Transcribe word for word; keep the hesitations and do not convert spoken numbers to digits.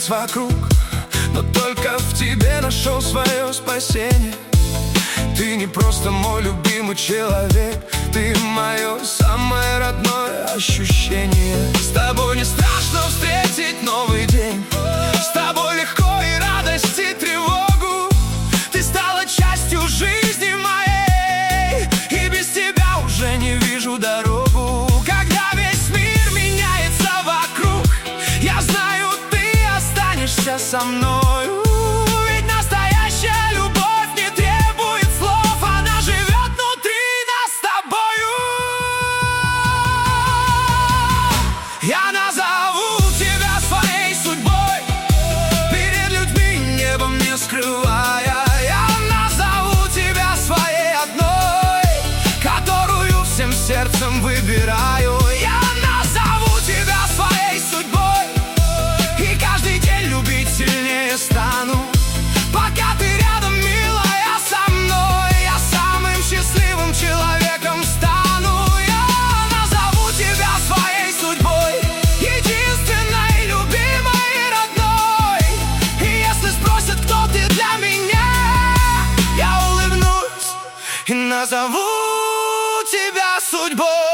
менялось вокруг, но только в тебе нашел свое спасение. Ты не просто мой любимый человек, ты мое самое родное ощущение. С тобой не страшно встретить новый день, с тобой легко и радость, и тревогу. Ты стала частью жизни моей, и без тебя уже не вижу дорогу. Когда весь мир меняется вокруг, я знаю, ты останешься со мною. Ведь настоящая любовь не требует слов, она живет внутри нас с тобою. Я назову тебя своей судьбой, перед людьми небом не скрывая. Я назову тебя своей одной, которую всем сердцем выбираю. Я назову тебя своей судьбой, и каждый день любить сильнее стану. Пока ты рядом, милая, со мной, я самым счастливым человеком стану. Я назову тебя своей судьбой, единственной, любимой и родной. И если спросят, кто ты для меня, я улыбнусь и назову тебя судьбой.